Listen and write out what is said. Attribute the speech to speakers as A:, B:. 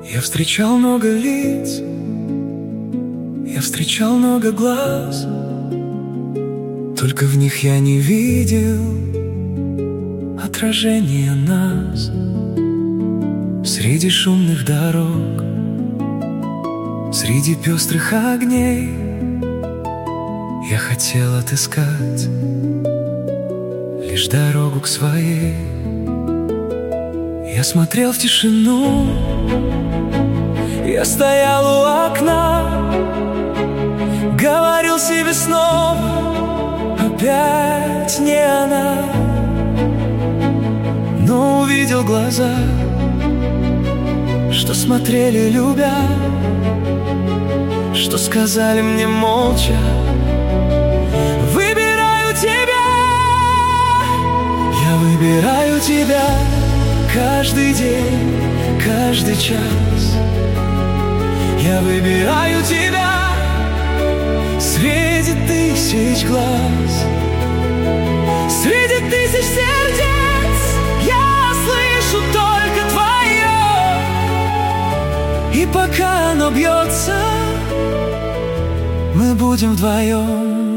A: Я встречал много лиц, я встречал много глаз, только в них я не видел отражения нас. Среди шумных дорог, среди пестрых огней я хотел отыскать лишь дорогу к своей. Я смотрел в тишину, я стоял у окна, говорил себе снова, опять не она. Но увидел глаза, что смотрели любя, что сказали мне молча: выбираю тебя. Я выбираю тебя каждый день, каждый час. Я выбираю тебя среди тысяч глаз, среди тысяч сердец. Я слышу только твое, и пока оно бьется, мы будем вдвоем.